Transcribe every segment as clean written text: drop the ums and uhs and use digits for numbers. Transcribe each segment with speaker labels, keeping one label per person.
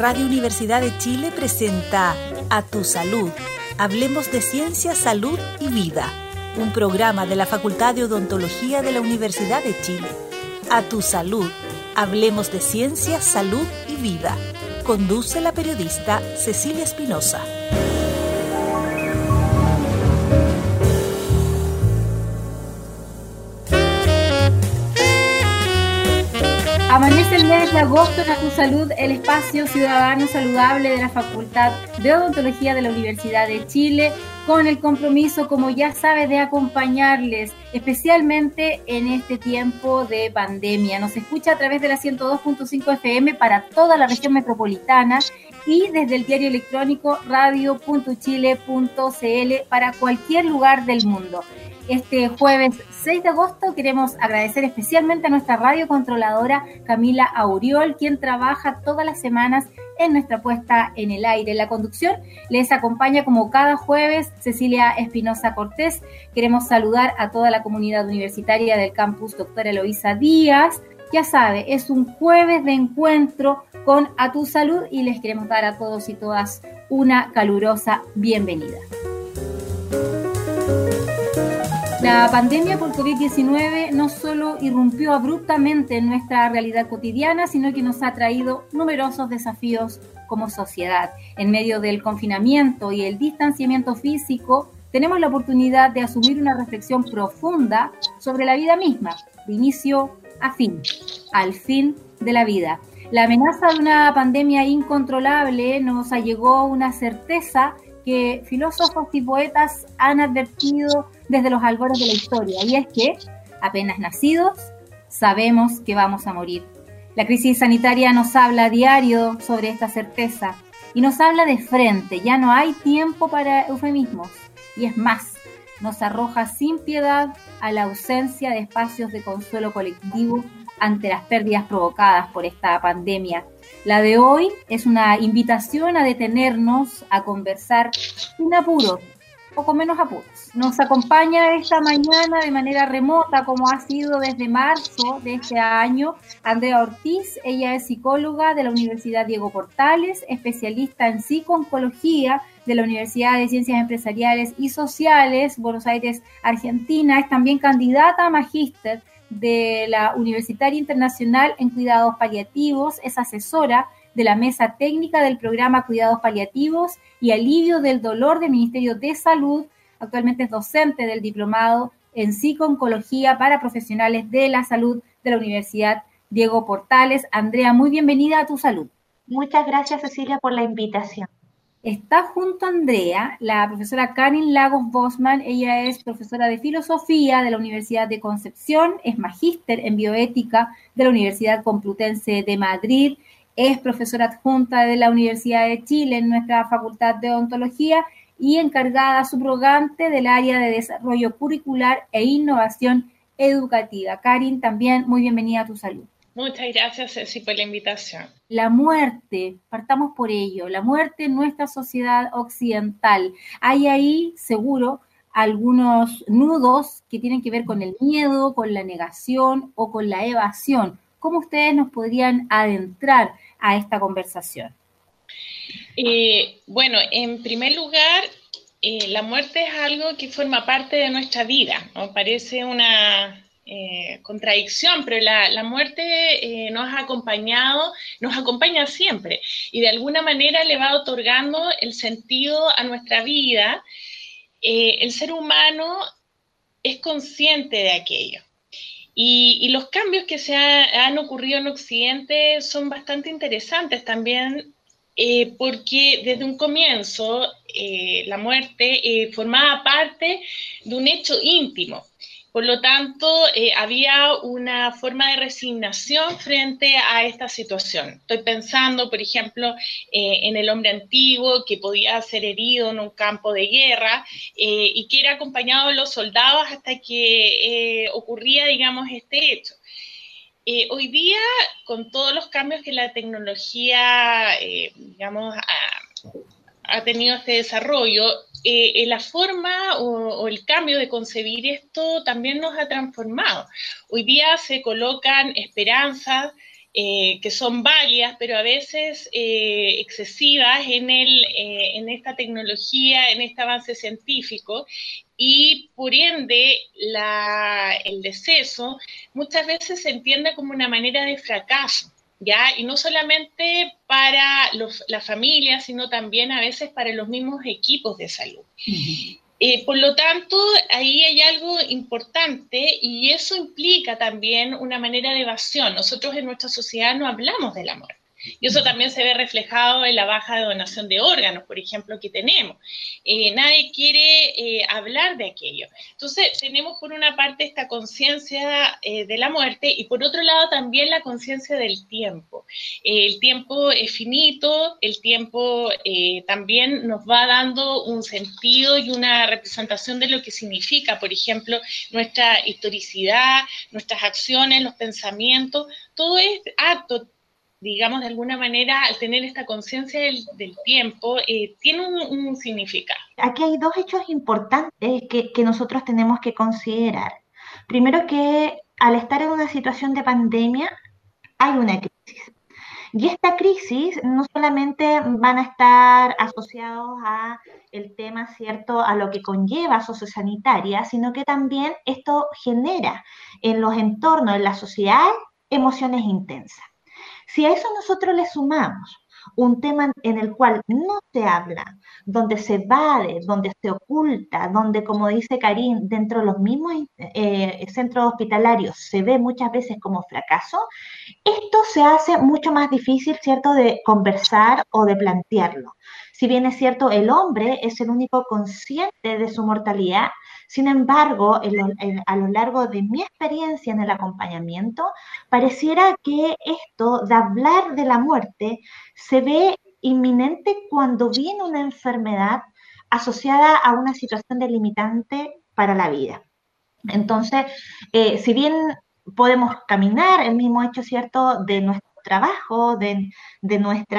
Speaker 1: Radio Universidad de Chile presenta A Tu Salud. Hablemos de ciencia, salud y vida. Un programa de la Facultad de Odontología de la Universidad de Chile. A Tu Salud. Hablemos de ciencia, salud y vida. Conduce la periodista Cecilia Espinosa.
Speaker 2: Amanece el mes de agosto en A Tu Salud, el espacio ciudadano saludable de la Facultad de Odontología de la Universidad de Chile, con el compromiso, como ya sabe, de acompañarles, especialmente en este tiempo de pandemia. Nos escucha a través de la 102.5 FM para toda la región metropolitana y desde el diario electrónico radio.chile.cl para cualquier lugar del mundo. Este jueves 6 de agosto queremos agradecer especialmente a nuestra radiocontroladora Camila Auriol, quien trabaja todas las semanas en nuestra puesta en el aire. En la conducción les acompaña como cada jueves Cecilia Espinosa Cortés. Queremos saludar a toda la comunidad universitaria del campus Doctora Eloísa Díaz. Ya sabe, es un jueves de encuentro con A Tu Salud y les queremos dar a todos y todas una calurosa bienvenida. La pandemia por COVID-19 no solo irrumpió abruptamente en nuestra realidad cotidiana, sino que nos ha traído numerosos desafíos como sociedad. En medio del confinamiento y el distanciamiento físico, tenemos la oportunidad de asumir una reflexión profunda sobre la vida misma, de inicio a fin, al fin de la vida. La amenaza de una pandemia incontrolable nos allegó una certeza que filósofos y poetas han advertido desde los albores de la historia, y es que, apenas nacidos, sabemos que vamos a morir. La crisis sanitaria nos habla a diario sobre esta certeza, y nos habla de frente, ya no hay tiempo para eufemismos, y es más, nos arroja sin piedad a la ausencia de espacios de consuelo colectivo ante las pérdidas provocadas por esta pandemia. La de hoy es una invitación a detenernos, a conversar sin apuros o con menos apuros. Nos acompaña esta mañana de manera remota, como ha sido desde marzo de este año, Andrea Ortiz. Ella es psicóloga de la Universidad Diego Portales, especialista en psico-oncología de la Universidad de Ciencias Empresariales y Sociales, Buenos Aires, Argentina. Es también candidata a magíster de la Universitaria Internacional en Cuidados Paliativos, es asesora de la Mesa Técnica del Programa Cuidados Paliativos y Alivio del Dolor del Ministerio de Salud. Actualmente es docente del Diplomado en Psico-Oncología para Profesionales de la Salud de la Universidad Diego Portales. Andrea, muy bienvenida a Tu Salud.
Speaker 3: Muchas gracias, Cecilia, por la invitación.
Speaker 2: Está junto a Andrea la profesora Karin Lagos Bosman. Ella es profesora de filosofía de la Universidad de Concepción, es magíster en bioética de la Universidad Complutense de Madrid, es profesora adjunta de la Universidad de Chile en nuestra Facultad de Odontología y encargada subrogante del área de desarrollo curricular e innovación educativa. Karin, también muy bienvenida a Tu Salud.
Speaker 4: Muchas gracias, Ceci, por la invitación.
Speaker 2: La muerte, partamos por ello, la muerte en nuestra sociedad occidental. Hay ahí, seguro, algunos nudos que tienen que ver con el miedo, con la negación o con la evasión. ¿Cómo ustedes nos podrían adentrar a esta conversación?
Speaker 4: Bueno, en primer lugar, la muerte es algo que forma parte de nuestra vida, ¿no? Parece una contradicción, pero la muerte nos ha acompañado, nos acompaña siempre y de alguna manera le va otorgando el sentido a nuestra vida. El ser humano es consciente de aquello y los cambios que han ocurrido en Occidente son bastante interesantes también, porque desde un comienzo la muerte formaba parte de un hecho íntimo. Por lo tanto, había una forma de resignación frente a esta situación. Estoy pensando, por ejemplo, en el hombre antiguo que podía ser herido en un campo de guerra y que era acompañado de los soldados hasta que ocurría, digamos, este hecho. Hoy día, con todos los cambios que la tecnología, digamos, ha tenido este desarrollo, la forma o el cambio de concebir esto también nos ha transformado. Hoy día se colocan esperanzas que son válidas, pero a veces excesivas en esta tecnología, en este avance científico, y por ende el deceso muchas veces se entiende como una manera de fracaso, ¿ya? Y no solamente para la familia, sino también a veces para los mismos equipos de salud. Por lo tanto, ahí hay algo importante y eso implica también una manera de evasión. Nosotros en nuestra sociedad no hablamos del amor. Y eso también se ve reflejado en la baja de donación de órganos, por ejemplo, que tenemos. Nadie quiere hablar de aquello. Entonces, tenemos por una parte esta conciencia de la muerte y por otro lado también la conciencia del tiempo. El tiempo es finito, el tiempo también nos va dando un sentido y una representación de lo que significa, por ejemplo, nuestra historicidad, nuestras acciones, los pensamientos, todo es acto, digamos, de alguna manera, al tener esta conciencia del tiempo, tiene un significado.
Speaker 3: Aquí hay dos hechos importantes que nosotros tenemos que considerar. Primero, que al estar en una situación de pandemia, hay una crisis. Y esta crisis no solamente van a estar asociados a el tema, ¿cierto?, a lo que conlleva sociosanitaria, sino que también esto genera en los entornos, en la sociedad, emociones intensas. Si a eso nosotros le sumamos un tema en el cual no se habla, donde se evade, donde se oculta, donde, como dice Karin, dentro de los mismos centros hospitalarios se ve muchas veces como fracaso, esto se hace mucho más difícil, ¿cierto?, de conversar o de plantearlo. Si bien es cierto, el hombre es el único consciente de su mortalidad, sin embargo, a lo largo de mi experiencia en el acompañamiento, pareciera que esto de hablar de la muerte se ve inminente cuando viene una enfermedad asociada a una situación delimitante para la vida. Entonces, si bien podemos caminar, el mismo hecho, ¿cierto?, de nuestro trabajo, de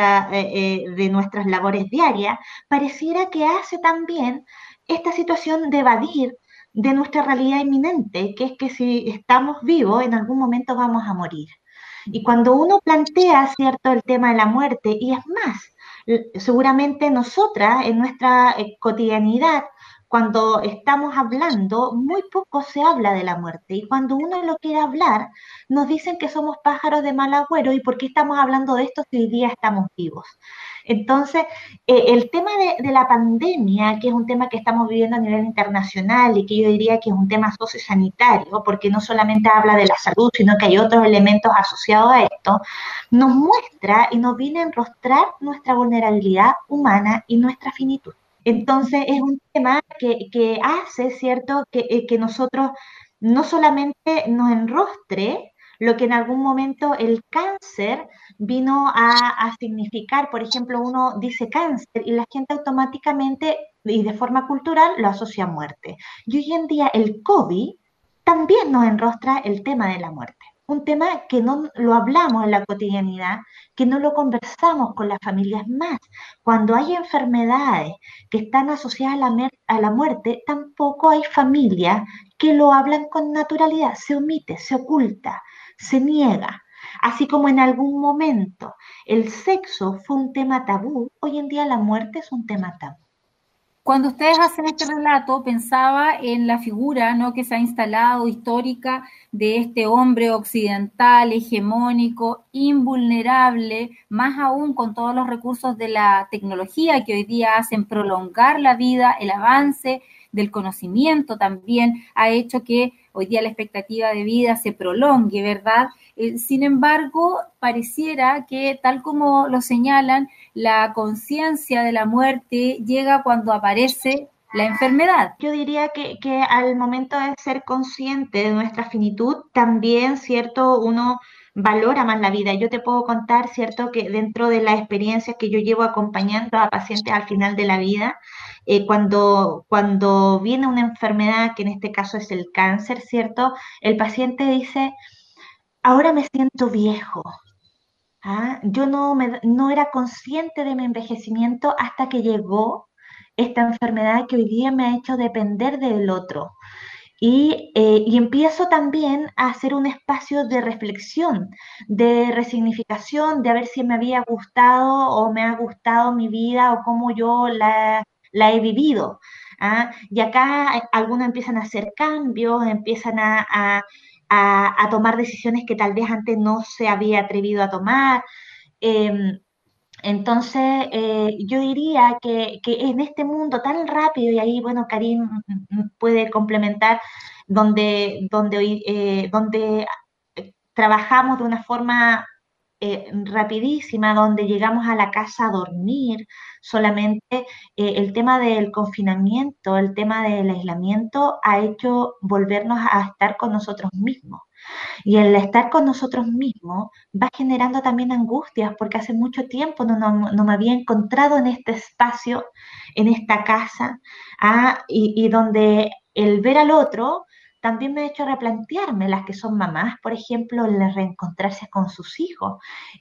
Speaker 3: nuestras labores diarias, pareciera que hace también esta situación de evadir de nuestra realidad inminente, que es que si estamos vivos, en algún momento vamos a morir. Y cuando uno plantea, ¿cierto?, el tema de la muerte, y es más, seguramente nosotras en nuestra cotidianidad, cuando estamos hablando, muy poco se habla de la muerte. Y cuando uno lo quiere hablar, nos dicen que somos pájaros de mal agüero y por qué estamos hablando de esto si hoy día estamos vivos. Entonces, el tema de la pandemia, que es un tema que estamos viviendo a nivel internacional y que yo diría que es un tema sociosanitario, porque no solamente habla de la salud, sino que hay otros elementos asociados a esto, nos muestra y nos viene a enrostrar nuestra vulnerabilidad humana y nuestra finitud. Entonces es un tema que hace, ¿cierto?, que nosotros no solamente nos enrostre lo que en algún momento el cáncer vino a significar. Por ejemplo, uno dice cáncer y la gente automáticamente y de forma cultural lo asocia a muerte. Y hoy en día el COVID también nos enrostra el tema de la muerte. Un tema que no lo hablamos en la cotidianidad, que no lo conversamos con las familias más. Cuando hay enfermedades que están asociadas a la muerte, tampoco hay familias que lo hablan con naturalidad. Se omite, se oculta, se niega. Así como en algún momento el sexo fue un tema tabú, hoy en día la muerte es un tema tabú.
Speaker 2: Cuando ustedes hacen este relato, pensaba en la figura, ¿no?, que se ha instalado histórica de este hombre occidental, hegemónico, invulnerable, más aún con todos los recursos de la tecnología que hoy día hacen prolongar la vida. El avance del conocimiento también ha hecho que hoy día la expectativa de vida se prolongue, ¿verdad? Sin embargo, pareciera que, tal como lo señalan, la conciencia de la muerte llega cuando aparece la enfermedad.
Speaker 3: Yo diría que al momento de ser consciente de nuestra finitud, también, ¿cierto?, uno valora más la vida. Yo te puedo contar, ¿cierto?, que dentro de las experiencias que yo llevo acompañando a pacientes al final de la vida, cuando viene una enfermedad, que en este caso es el cáncer, ¿cierto?, el paciente dice, ahora me siento viejo. Yo no era consciente de mi envejecimiento hasta que llegó esta enfermedad que hoy día me ha hecho depender del otro. Y empiezo también a hacer un espacio de reflexión, de resignificación, de a ver si me había gustado o me ha gustado mi vida o cómo yo la he vivido. ¿Ah? Y acá algunos empiezan a hacer cambios, empiezan a tomar decisiones que tal vez antes no se había atrevido a tomar. Em, entonces, yo diría que en este mundo tan rápido, y ahí, bueno, Karim puede complementar, donde trabajamos de una forma rapidísima, donde llegamos a la casa a dormir, solamente el tema del confinamiento, el tema del aislamiento ha hecho volvernos a estar con nosotros mismos. Y el estar con nosotros mismos va generando también angustias, porque hace mucho tiempo no me había encontrado en este espacio, en esta casa, y donde el ver al otro también me ha hecho replantearme, las que son mamás, por ejemplo, el reencontrarse con sus hijos,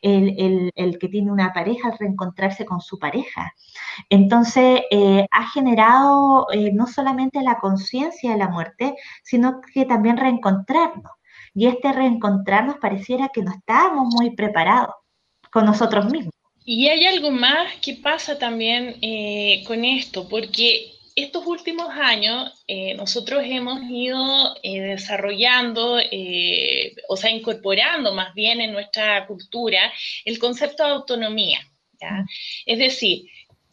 Speaker 3: el que tiene una pareja, el reencontrarse con su pareja. Entonces, ha generado no solamente la conciencia de la muerte, sino que también reencontrarnos. Y este reencontrarnos pareciera que no estábamos muy preparados con nosotros mismos.
Speaker 4: Y hay algo más que pasa también con esto, porque estos últimos años nosotros hemos ido desarrollando, o sea, incorporando más bien en nuestra cultura el concepto de autonomía, ¿ya? Es decir,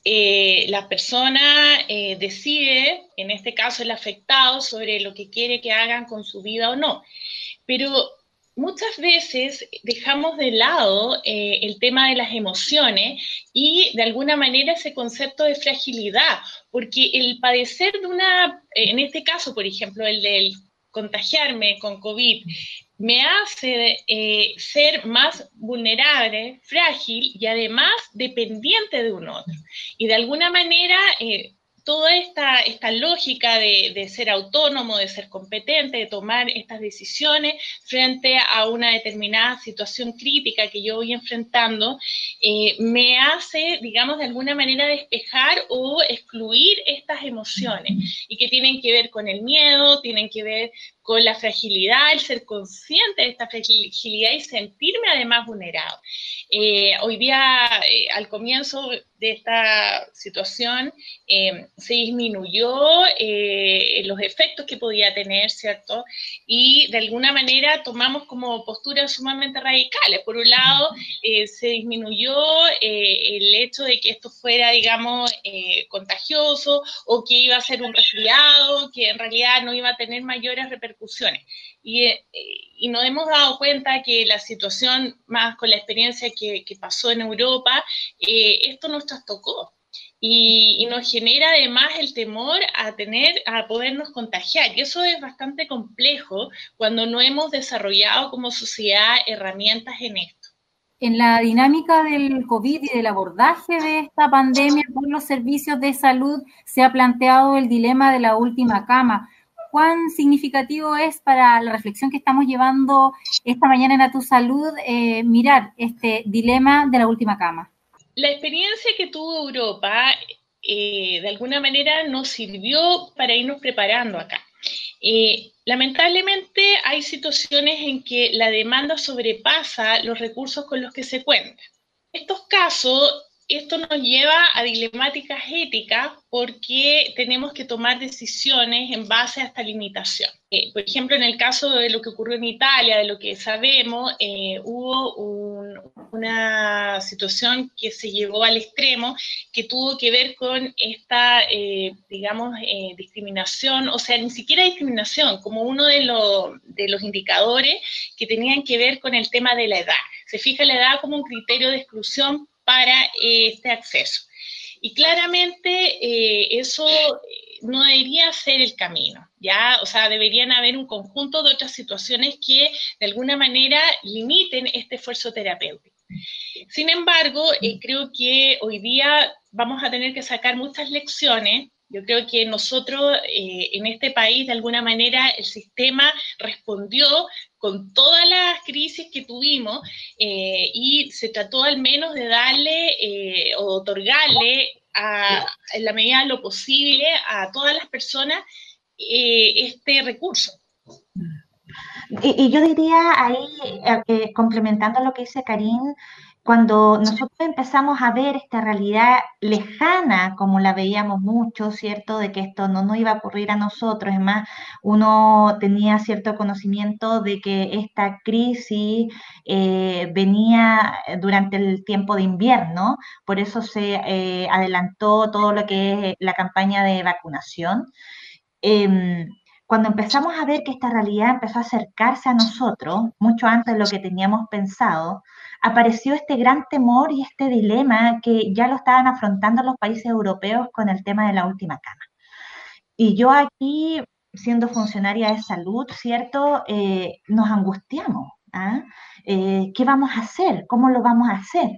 Speaker 4: la persona decide, en este caso el afectado, sobre lo que quiere que hagan con su vida o no. Pero muchas veces dejamos de lado el tema de las emociones y de alguna manera ese concepto de fragilidad, porque el padecer de una, en este caso, por ejemplo, el del contagiarme con COVID, me hace ser más vulnerable, frágil y además dependiente de un otro. Y de alguna manera toda esta lógica de ser autónomo, de ser competente, de tomar estas decisiones frente a una determinada situación crítica que yo voy enfrentando, me hace, digamos, de alguna manera despejar o excluir estas emociones y que tienen que ver con el miedo, tienen que ver con la fragilidad, el ser consciente de esta fragilidad y sentirme además vulnerado. Hoy día, al comienzo de esta situación, se disminuyó los efectos que podía tener, ¿cierto? Y de alguna manera tomamos como posturas sumamente radicales. Por un lado, se disminuyó el hecho de que esto fuera, digamos, contagioso o que iba a ser un resfriado, que en realidad no iba a tener mayores repercusiones. Y nos hemos dado cuenta que la situación, más con la experiencia que pasó en Europa, esto nos trastocó. Y nos genera además el temor a podernos contagiar. Y eso es bastante complejo cuando no hemos desarrollado como sociedad herramientas en esto.
Speaker 2: En la dinámica del COVID y del abordaje de esta pandemia por los servicios de salud se ha planteado el dilema de la última cama. ¿Cuán significativo es para la reflexión que estamos llevando esta mañana en A Tu Salud mirar este dilema de la última cama?
Speaker 4: La experiencia que tuvo Europa de alguna manera nos sirvió para irnos preparando acá. Lamentablemente hay situaciones en que la demanda sobrepasa los recursos con los que se cuenta. En estos casos, esto nos lleva a dilemáticas éticas porque tenemos que tomar decisiones en base a esta limitación. Por ejemplo, en el caso de lo que ocurrió en Italia, de lo que sabemos, hubo una situación que se llevó al extremo que tuvo que ver con esta, digamos, discriminación, o sea, ni siquiera discriminación, como uno de los indicadores que tenían que ver con el tema de la edad. Se fija la edad como un criterio de exclusión para este acceso. Y claramente eso no debería ser el camino, ¿ya? O sea, deberían haber un conjunto de otras situaciones que de alguna manera limiten este esfuerzo terapéutico. Sin embargo, creo que hoy día vamos a tener que sacar muchas lecciones. Yo creo que nosotros en este país, de alguna manera, el sistema respondió con todas las crisis que tuvimos y se trató al menos de darle o otorgarle en la medida de lo posible a todas las personas este recurso.
Speaker 3: Y yo diría ahí, complementando lo que dice Karin, cuando nosotros empezamos a ver esta realidad lejana, como la veíamos mucho, ¿cierto? De que esto no iba a ocurrir a nosotros, es más, uno tenía cierto conocimiento de que esta crisis venía durante el tiempo de invierno, por eso se adelantó todo lo que es la campaña de vacunación. Em, Cuando empezamos a ver que esta realidad empezó a acercarse a nosotros, mucho antes de lo que teníamos pensado, apareció este gran temor y este dilema que ya lo estaban afrontando los países europeos con el tema de la última cama. Y yo aquí, siendo funcionaria de salud, ¿cierto? Nos angustiamos. ¿Ah? ¿Qué vamos a hacer? ¿Cómo lo vamos a hacer?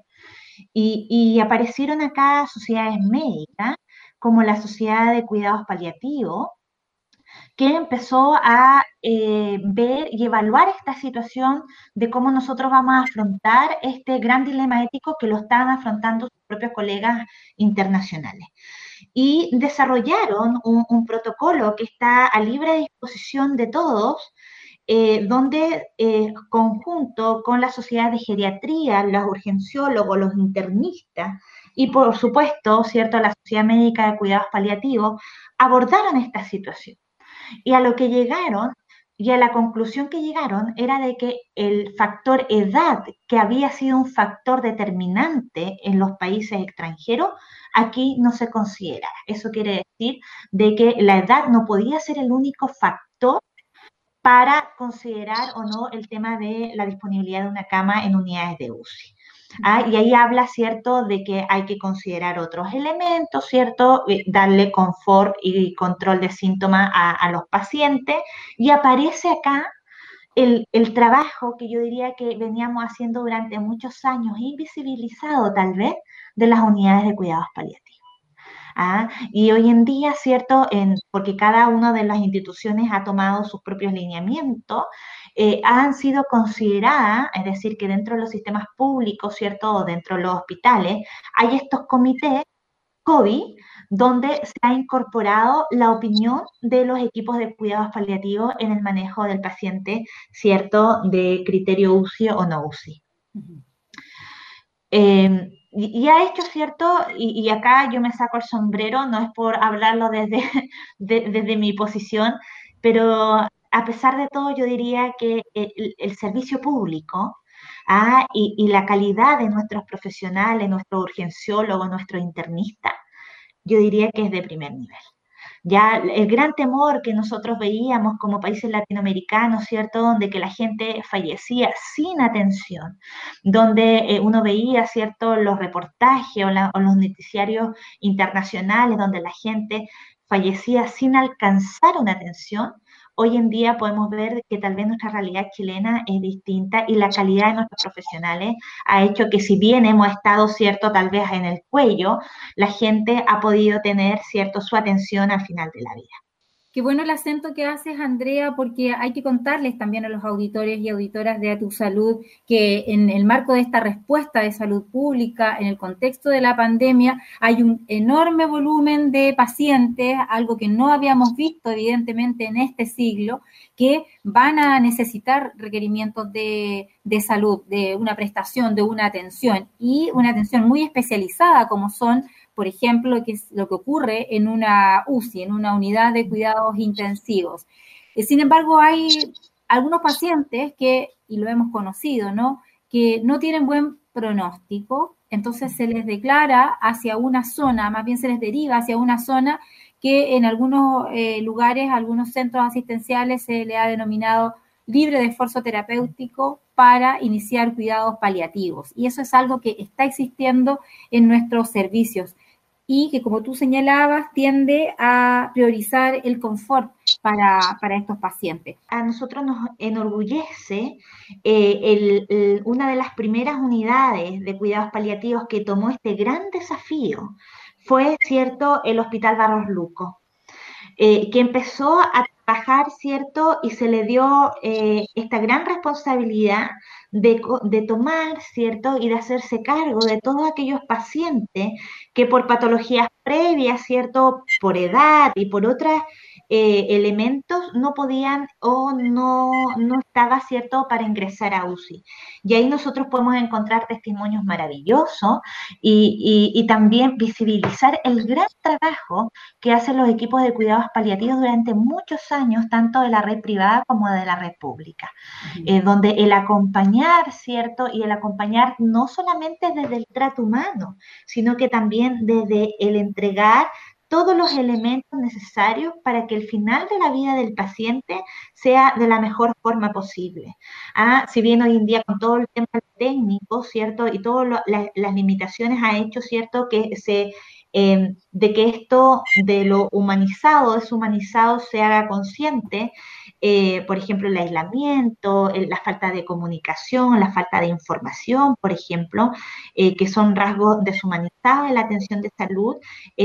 Speaker 3: Y aparecieron acá sociedades médicas, como la Sociedad de Cuidados Paliativos, que empezó a ver y evaluar esta situación de cómo nosotros vamos a afrontar este gran dilema ético que lo están afrontando sus propios colegas internacionales. Y desarrollaron un protocolo que está a libre disposición de todos, donde conjunto con la sociedad de geriatría, los urgenciólogos, los internistas y por supuesto, ¿cierto?, la Sociedad Médica de Cuidados Paliativos, abordaron esta situación. Y a lo que llegaron, y a la conclusión que llegaron, era de que el factor edad, que había sido un factor determinante en los países extranjeros, aquí no se considera. Eso quiere decir de que la edad no podía ser el único factor para considerar o no el tema de la disponibilidad de una cama en unidades de UCI. Y ahí habla, ¿cierto?, de que hay que considerar otros elementos, ¿cierto?, darle confort y control de síntomas a los pacientes, y aparece acá el trabajo que yo diría que veníamos haciendo durante muchos años, invisibilizado tal vez, de las unidades de cuidados paliativos. Y hoy en día, ¿cierto? Porque cada una de las instituciones ha tomado sus propios lineamientos, han sido consideradas, es decir, que dentro de los sistemas públicos, ¿cierto? O dentro de los hospitales, hay estos comités COVID, donde se ha incorporado la opinión de los equipos de cuidados paliativos en el manejo del paciente, ¿cierto? De criterio UCI o no UCI. Y ha hecho, ¿cierto? Y acá yo me saco el sombrero, no es por hablarlo desde mi posición, pero a pesar de todo yo diría que el servicio público y la calidad de nuestros profesionales, nuestros urgenciólogos, nuestros internistas, yo diría que es de primer nivel. Ya el gran temor que nosotros veíamos como países latinoamericanos, ¿cierto?, donde que la gente fallecía sin atención, donde uno veía, ¿cierto?, los reportajes o los noticiarios internacionales, donde la gente fallecía sin alcanzar una atención. Hoy en día podemos ver que tal vez nuestra realidad chilena es distinta y la calidad de nuestros profesionales ha hecho que, si bien hemos estado, ¿cierto?, tal vez en el cuello, la gente ha podido tener, ¿cierto?, su atención al final de la vida.
Speaker 2: Qué bueno el acento que haces, Andrea, porque hay que contarles también a los auditores y auditoras de A Tu Salud que en el marco de esta respuesta de salud pública, en el contexto de la pandemia, hay un enorme volumen de pacientes, algo que no habíamos visto evidentemente en este siglo, que van a necesitar requerimientos de salud, de una prestación, de una atención, y una atención muy especializada, como son, por ejemplo, lo que ocurre en una UCI, en una unidad de cuidados intensivos. Sin embargo, hay algunos pacientes que, y lo hemos conocido, ¿no?, que no tienen buen pronóstico, entonces se les declara hacia una zona, más bien se les deriva hacia una zona que en algunos lugares, algunos centros asistenciales se le ha denominado libre de esfuerzo terapéutico para iniciar cuidados paliativos. Y eso es algo que está existiendo en nuestros servicios y que, como tú señalabas, tiende a priorizar el confort para estos pacientes.
Speaker 3: A nosotros nos enorgullece una de las primeras unidades de cuidados paliativos que tomó este gran desafío fue, ¿cierto?, el Hospital Barros Luco, que empezó a trabajar, ¿cierto?, y se le dio esta gran responsabilidad de tomar, ¿cierto?, y de hacerse cargo de todos aquellos pacientes que por patologías previas, ¿cierto?, por edad y por otras elementos no podían o no estaba, ¿cierto?, para ingresar a UCI. Y ahí nosotros podemos encontrar testimonios maravillosos y también visibilizar el gran trabajo que hacen los equipos de cuidados paliativos durante muchos años, tanto de la red privada como de la red pública, donde el acompañar, ¿cierto? Y el acompañar no solamente desde el trato humano, sino que también desde el entregar todos los elementos necesarios para que el final de la vida del paciente sea de la mejor forma posible. Si bien hoy en día con todo el tema técnico, ¿cierto? Y todas las limitaciones ha hecho, ¿cierto? De que esto de lo humanizado, deshumanizado, se haga consciente. Por ejemplo, el aislamiento, la falta de comunicación, la falta de información, por ejemplo, que son rasgos deshumanizados en la atención de salud,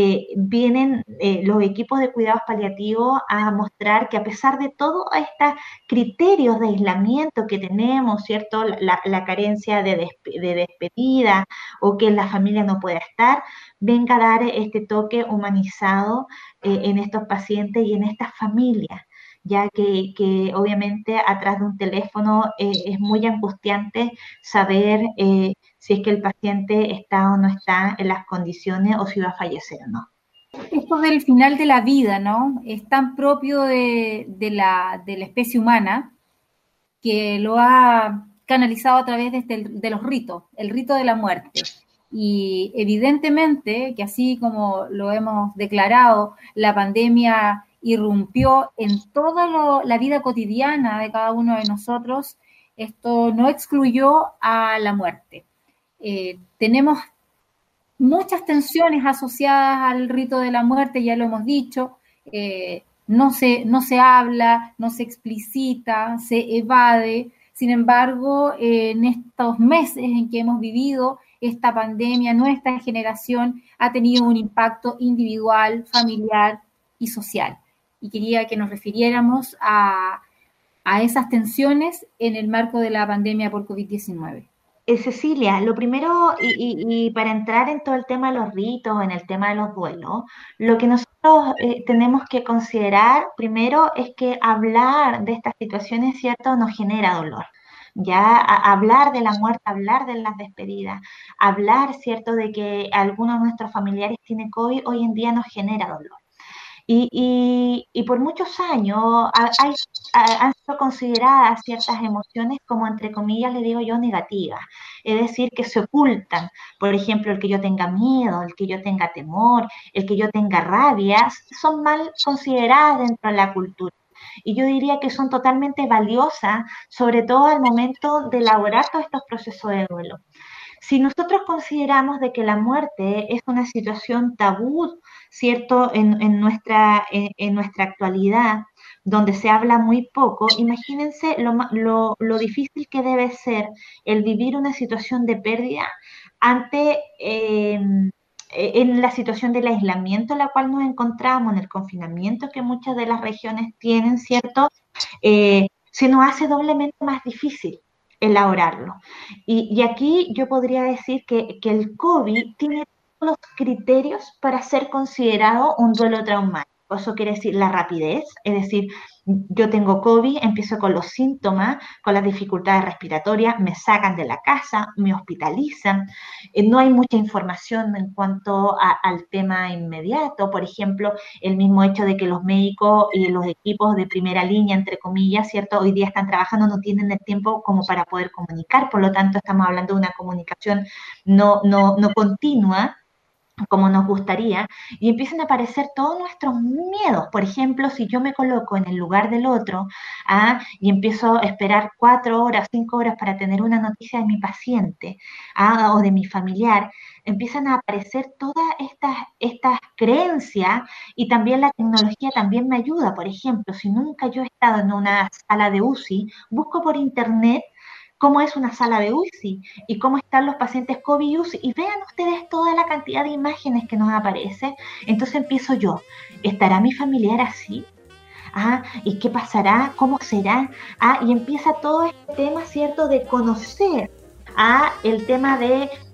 Speaker 3: vienen los equipos de cuidados paliativos a mostrar que a pesar de todos estos criterios de aislamiento que tenemos, ¿cierto? La carencia de despedida o que la familia no pueda estar, venga a dar este toque humanizado en estos pacientes y en estas familias, ya que obviamente atrás de un teléfono es muy angustiante saber si es que el paciente está o no está en las condiciones o si va a fallecer o no.
Speaker 2: Esto del final de la vida, ¿no? Es tan propio de la especie humana que lo ha canalizado a través de los ritos, el rito de la muerte. Y evidentemente que así como lo hemos declarado, la pandemia irrumpió en toda la vida cotidiana de cada uno de nosotros. Esto no excluyó a la muerte. Tenemos muchas tensiones asociadas al rito de la muerte, ya lo hemos dicho, no se habla, no se explicita, se evade. Sin embargo, en estos meses en que hemos vivido esta pandemia, nuestra generación ha tenido un impacto individual, familiar y social. Y quería que nos refiriéramos a esas tensiones en el marco de la pandemia por COVID-19.
Speaker 3: Cecilia, lo primero, y para entrar en todo el tema de los ritos, en el tema de los duelos, lo que nosotros tenemos que considerar primero es que hablar de estas situaciones, ¿cierto?, nos genera dolor. Ya hablar de la muerte, hablar de las despedidas, hablar, ¿cierto?, de que alguno de nuestros familiares tiene COVID, hoy en día nos genera dolor. Y por muchos años han sido consideradas ciertas emociones como, entre comillas, le digo yo, negativas. Es decir, que se ocultan. Por ejemplo, el que yo tenga miedo, el que yo tenga temor, el que yo tenga rabia, son mal consideradas dentro de la cultura. Y yo diría que son totalmente valiosas, sobre todo al momento de elaborar todos estos procesos de duelo. Si nosotros consideramos de que la muerte es una situación tabú, ¿cierto?, en nuestra actualidad, donde se habla muy poco, imagínense lo difícil que debe ser el vivir una situación de pérdida en la situación del aislamiento en la cual nos encontramos, en el confinamiento que muchas de las regiones tienen, ¿cierto? Se nos hace doblemente más difícil elaborarlo. Y aquí yo podría decir que el COVID tiene todos los criterios para ser considerado un duelo traumático. Eso quiere decir la rapidez, es decir, yo tengo COVID, empiezo con los síntomas, con las dificultades respiratorias, me sacan de la casa, me hospitalizan, no hay mucha información en cuanto al tema inmediato. Por ejemplo, el mismo hecho de que los médicos y los equipos de primera línea, entre comillas, ¿cierto?, hoy día están trabajando, no tienen el tiempo como para poder comunicar, por lo tanto estamos hablando de una comunicación no continua, como nos gustaría, y empiezan a aparecer todos nuestros miedos. Por ejemplo, si yo me coloco en el lugar del otro y empiezo a esperar 4 horas, 5 horas para tener una noticia de mi paciente o de mi familiar, empiezan a aparecer todas estas creencias, y también la tecnología también me ayuda. Por ejemplo, si nunca yo he estado en una sala de UCI, busco por internet cómo es una sala de UCI y cómo están los pacientes COVID UCI, y vean ustedes toda la cantidad de imágenes que nos aparece. Entonces empiezo yo, ¿estará mi familiar así? ¿Y qué pasará? ¿Cómo será? Y empieza todo este tema, ¿cierto?, de conocer el tema de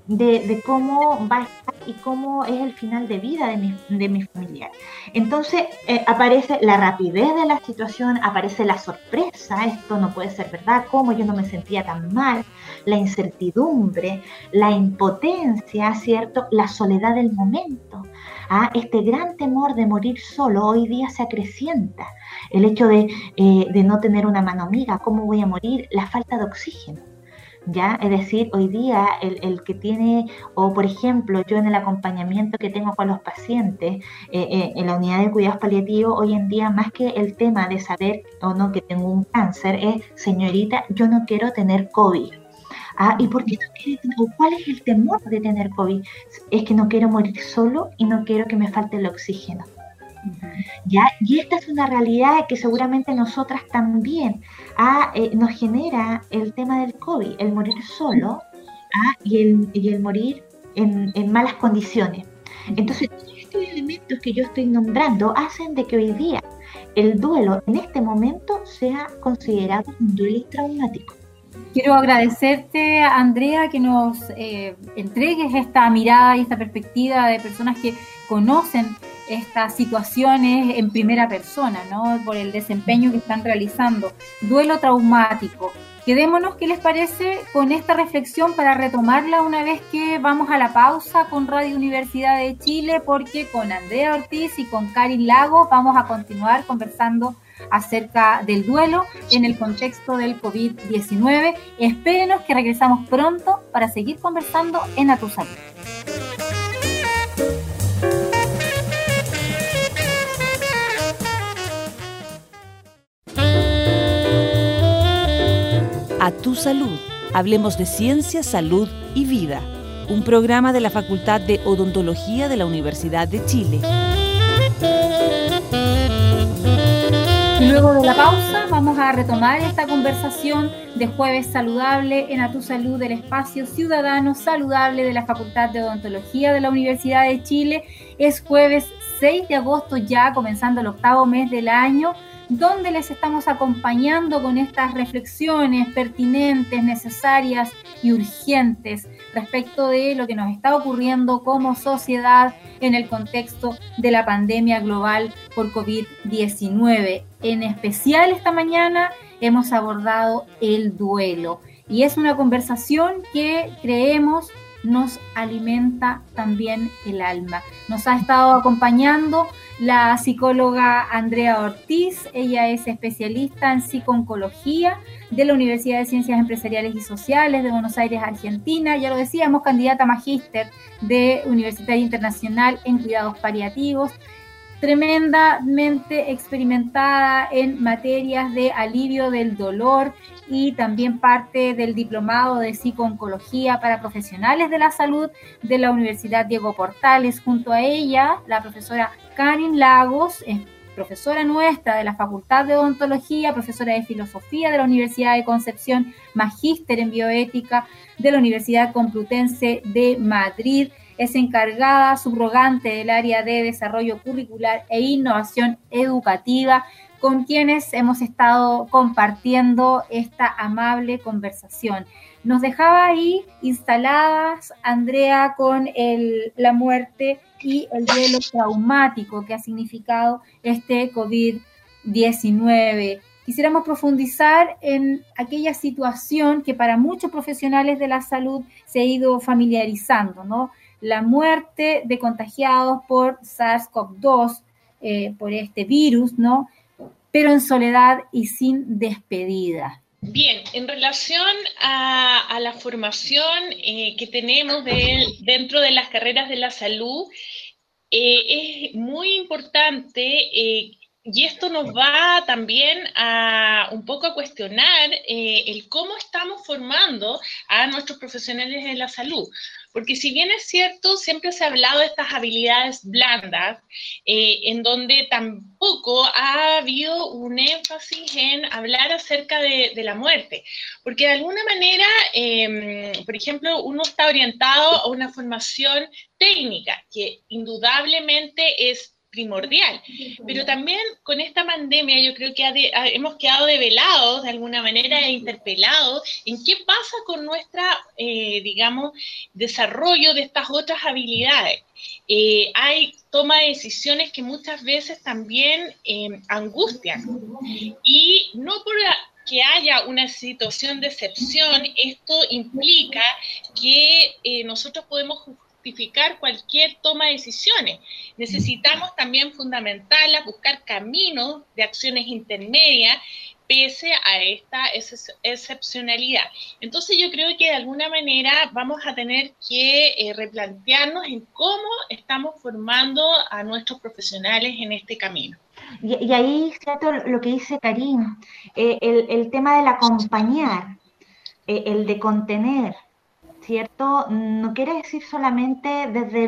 Speaker 3: de cómo va a estar y cómo es el final de vida de mi familiar. Entonces aparece la rapidez de la situación, aparece la sorpresa, esto no puede ser verdad, cómo yo no me sentía tan mal, la incertidumbre, la impotencia, ¿cierto? La soledad del momento. Este gran temor de morir solo hoy día se acrecienta. El hecho de no tener una mano amiga, ¿cómo voy a morir? La falta de oxígeno. ¿Ya? Es decir, hoy día el que tiene, o por ejemplo, yo en el acompañamiento que tengo con los pacientes en la unidad de cuidados paliativos, hoy en día más que el tema de saber o no que tengo un cáncer, es, señorita, yo no quiero tener COVID. ¿Y por qué no quiere tener, o cuál es el temor de tener COVID? Es que no quiero morir solo y no quiero que me falte el oxígeno. ¿Ya? Y esta es una realidad que seguramente nosotras también nos genera el tema del COVID, el morir solo y el morir en malas condiciones. Entonces, todos estos elementos que yo estoy nombrando hacen de que hoy día el duelo en este momento sea considerado un duelo traumático.
Speaker 2: Quiero agradecerte, Andrea, que nos entregues esta mirada y esta perspectiva de personas que conocen estas situaciones en primera persona, ¿no? Por el desempeño que están realizando. Duelo traumático. Quedémonos, ¿qué les parece con esta reflexión para retomarla una vez que vamos a la pausa con Radio Universidad de Chile? Porque con Andrea Ortiz y con Karin Lagos vamos a continuar conversando acerca del duelo en el contexto del COVID-19. Espérenos que regresamos pronto para seguir conversando en A Tu Salud.
Speaker 1: A Tu Salud. Hablemos de ciencia, salud y vida. Un programa de la Facultad de Odontología de la Universidad de Chile.
Speaker 2: Luego de la pausa vamos a retomar esta conversación de Jueves Saludable en A Tu Salud, del espacio ciudadano saludable de la Facultad de Odontología de la Universidad de Chile. Es jueves 6 de agosto ya, comenzando el 8º mes del año, donde les estamos acompañando con estas reflexiones pertinentes, necesarias y urgentes respecto de lo que nos está ocurriendo como sociedad en el contexto de la pandemia global por COVID-19. En especial esta mañana hemos abordado el duelo y es una conversación que creemos nos alimenta también el alma. Nos ha estado acompañando la psicóloga Andrea Ortiz. Ella es especialista en psico-oncología de la Universidad de Ciencias Empresariales y Sociales de Buenos Aires, Argentina. Ya lo decíamos, candidata a magíster de Universitaria Internacional en Cuidados Paliativos, tremendamente experimentada en materias de alivio del dolor y también parte del diplomado de psico-oncología para profesionales de la salud de la Universidad Diego Portales. Junto a ella, la profesora Karin Lagos, es profesora nuestra de la Facultad de Odontología, profesora de Filosofía de la Universidad de Concepción, magíster en Bioética de la Universidad Complutense de Madrid. Es encargada subrogante del área de Desarrollo Curricular e Innovación Educativa, con quienes hemos estado compartiendo esta amable conversación. Nos dejaba ahí instaladas, Andrea, con la muerte y el duelo traumático que ha significado este COVID-19. Quisiéramos profundizar en aquella situación que para muchos profesionales de la salud se ha ido familiarizando, ¿no? La muerte de contagiados por SARS-CoV-2, por este virus, ¿no? Pero en soledad y sin despedida.
Speaker 4: Bien, en relación a la formación que tenemos dentro de las carreras de la salud, es muy importante y esto nos va también un poco a cuestionar el cómo estamos formando a nuestros profesionales de la salud. Porque si bien es cierto, siempre se ha hablado de estas habilidades blandas, en donde tampoco ha habido un énfasis en hablar acerca de la muerte. Porque de alguna manera, por ejemplo, uno está orientado a una formación técnica, que indudablemente es primordial. Pero también con esta pandemia yo creo que hemos quedado develados de alguna manera e interpelados en qué pasa con nuestra, digamos, desarrollo de estas otras habilidades. Hay toma de decisiones que muchas veces también angustian. Y no por que haya una situación de excepción, esto implica que nosotros podemos justificar cualquier toma de decisiones. Necesitamos también fundamentarlas, buscar caminos de acciones intermedias pese a esta excepcionalidad. Entonces yo creo que de alguna manera vamos a tener que replantearnos en cómo estamos formando a nuestros profesionales en este camino.
Speaker 3: Y ahí, ¿cierto? Lo que dice Karim, el tema del acompañar, el de contener, ¿cierto? No quiere decir solamente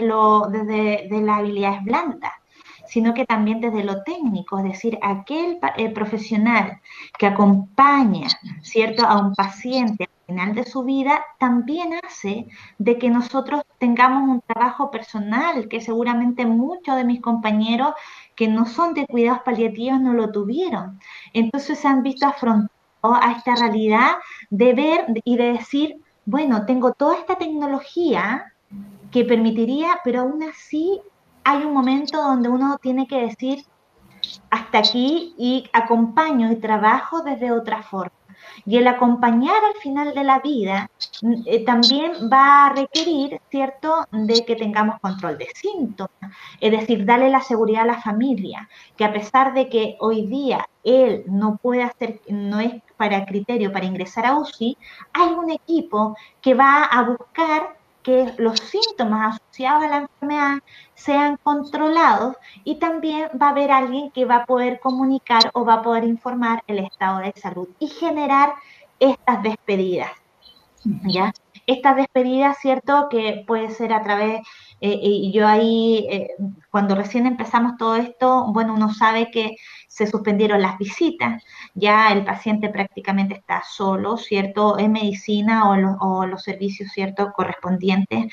Speaker 3: desde las habilidades blandas, sino que también desde lo técnico, es decir, aquel profesional que acompaña, ¿cierto?, a un paciente al final de su vida, también hace de que nosotros tengamos un trabajo personal, que seguramente muchos de mis compañeros que no son de cuidados paliativos no lo tuvieron. Entonces se han visto afrontados a esta realidad de ver y de decir, bueno, tengo toda esta tecnología que permitiría, pero aún así hay un momento donde uno tiene que decir hasta aquí y acompaño y trabajo desde otra forma. Y el acompañar al final de la vida también va a requerir, ¿cierto?, de que tengamos control de síntomas, es decir, darle la seguridad a la familia, que a pesar de que hoy día él no puede hacer, no es para criterio para ingresar a UCI, hay un equipo que va a buscar que los síntomas asociados a la enfermedad sean controlados y también va a haber alguien que va a poder comunicar o va a poder informar el estado de salud y generar estas despedidas, ¿ya? Estas despedidas, ¿cierto?, que puede ser a través, y yo ahí, cuando recién empezamos todo esto, bueno, uno sabe que se suspendieron las visitas, ya el paciente prácticamente está solo, ¿cierto?, en medicina o los servicios, ¿cierto?, correspondientes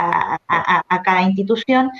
Speaker 3: a cada institución,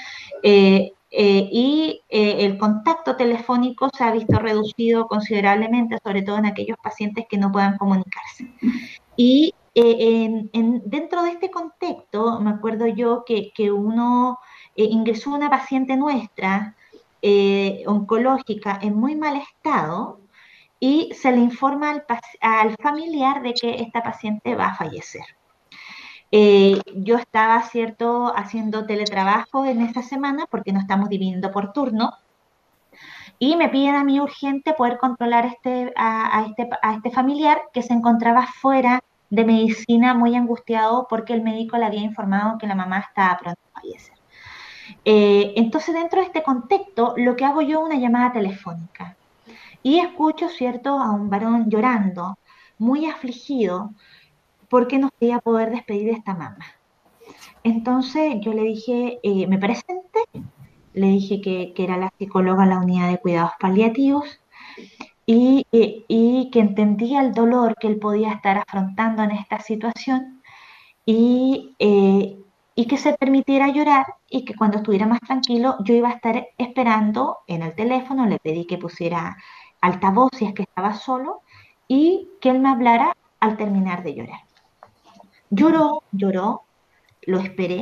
Speaker 3: y el contacto telefónico se ha visto reducido considerablemente, sobre todo en aquellos pacientes que no puedan comunicarse. Y dentro de este contexto, me acuerdo yo que uno ingresó una paciente nuestra, oncológica, en muy mal estado, y se le informa al familiar de que esta paciente va a fallecer. Yo estaba, ¿cierto?, haciendo teletrabajo en esta semana porque nos estamos dividiendo por turno, y me piden a mí urgente poder controlar a este familiar que se encontraba fuera de medicina, muy angustiado porque el médico le había informado que la mamá estaba pronto a fallecer. Entonces, dentro de este contexto, lo que hago yo es una llamada telefónica y escucho, ¿cierto?, a un varón llorando, muy afligido, porque no quería poder despedir de esta mamá. Entonces yo le dije, ¿me presente? Le dije que era la psicóloga en la unidad de cuidados paliativos y que entendía el dolor que él podía estar afrontando en esta situación y que se permitiera llorar y que cuando estuviera más tranquilo yo iba a estar esperando en el teléfono, le pedí que pusiera altavoz si es que estaba solo y que él me hablara al terminar de llorar. Lloró, lo esperé.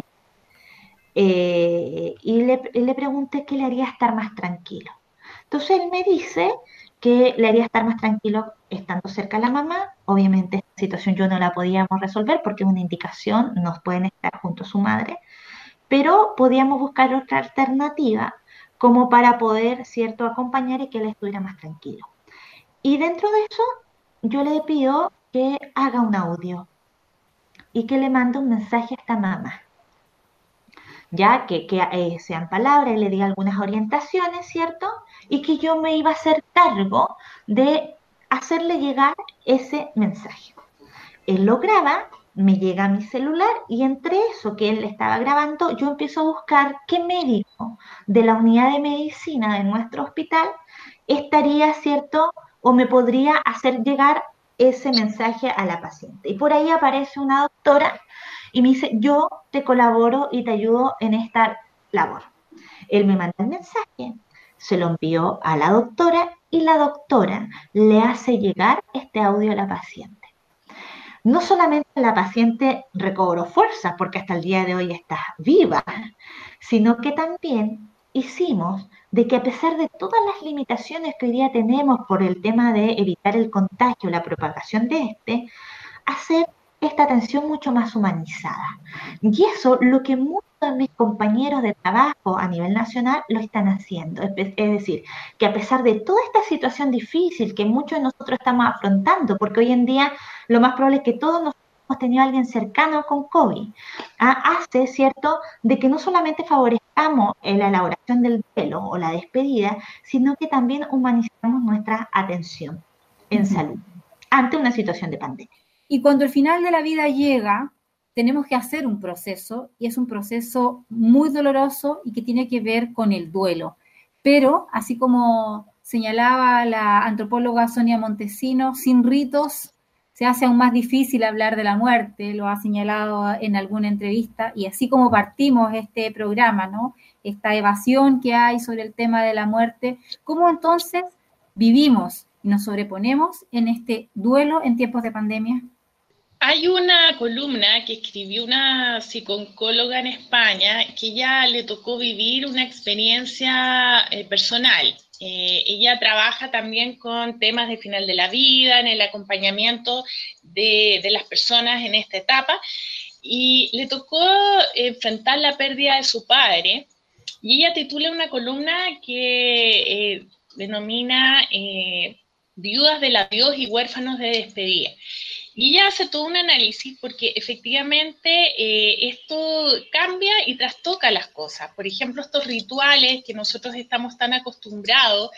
Speaker 3: Y le pregunté qué le haría estar más tranquilo. Entonces él me dice que le haría estar más tranquilo estando cerca de la mamá. Obviamente esta situación yo no la podíamos resolver porque es una indicación, no pueden estar junto a su madre, pero podíamos buscar otra alternativa como para poder, ¿cierto?, acompañar y que él estuviera más tranquilo. Y dentro de eso yo le pido que haga un audio y que le mande un mensaje a esta mamá, ya que sean palabras, y le diga algunas orientaciones, ¿cierto? Y que yo me iba a hacer cargo de hacerle llegar ese mensaje. Él lo graba, me llega a mi celular y entre eso que él estaba grabando, yo empiezo a buscar qué médico de la unidad de medicina de nuestro hospital estaría, ¿cierto?, o me podría hacer llegar ese mensaje a la paciente. Y por ahí aparece una doctora y me dice, yo te colaboro y te ayudo en esta labor. Él me manda el mensaje, se lo envió a la doctora y la doctora le hace llegar este audio a la paciente. No solamente la paciente recobró fuerzas porque hasta el día de hoy está viva, sino que también hicimos de que a pesar de todas las limitaciones que hoy día tenemos por el tema de evitar el contagio, la propagación de hacer esta atención mucho más humanizada. Y eso lo que muchos de mis compañeros de trabajo a nivel nacional lo están haciendo. Es decir, que a pesar de toda esta situación difícil que muchos de nosotros estamos afrontando, porque hoy en día lo más probable es que todos nosotros hemos tenido a alguien cercano con COVID, hace, ¿cierto?, de que no solamente favorezcamos la elaboración del duelo o la despedida, sino que también humanizamos nuestra atención en salud ante una situación de pandemia.
Speaker 2: Y cuando el final de la vida llega, tenemos que hacer un proceso, y es un proceso muy doloroso y que tiene que ver con el duelo. Pero, así como señalaba la antropóloga Sonia Montesino, sin ritos se hace aún más difícil hablar de la muerte, lo ha señalado en alguna entrevista, y así como partimos este programa, ¿no?, esta evasión que hay sobre el tema de la muerte, ¿cómo entonces vivimos y nos sobreponemos en este duelo en tiempos de pandemia?
Speaker 4: Hay una columna que escribió una psicooncóloga en España que ella le tocó vivir una experiencia personal. Ella trabaja también con temas de final de la vida, en el acompañamiento de las personas en esta etapa, y le tocó enfrentar la pérdida de su padre, y ella titula una columna que denomina Viudas del adiós y huérfanos de despedida. Y ella hace todo un análisis porque efectivamente esto cambia y trastoca las cosas. Por ejemplo, estos rituales que nosotros estamos tan acostumbrados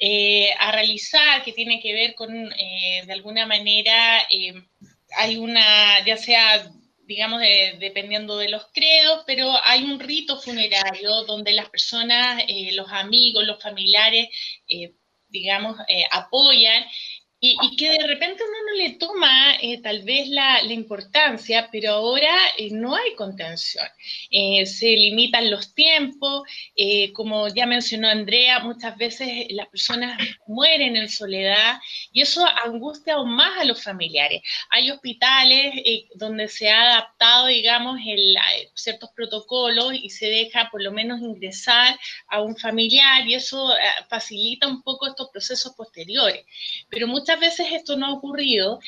Speaker 4: a realizar, que tienen que ver con, de alguna manera, hay una, ya sea, digamos, dependiendo de los credos, pero hay un rito funerario donde las personas, los amigos, los familiares, digamos, apoyan. Y que de repente uno no le toma tal vez la importancia, pero ahora no hay contención. Se limitan los tiempos, como ya mencionó Andrea, muchas veces las personas mueren en soledad y eso angustia aún más a los familiares. Hay hospitales donde se ha adaptado, digamos, ciertos protocolos y se deja por lo menos ingresar a un familiar y eso facilita un poco estos procesos posteriores. Pero muchas veces esto no ha ocurrido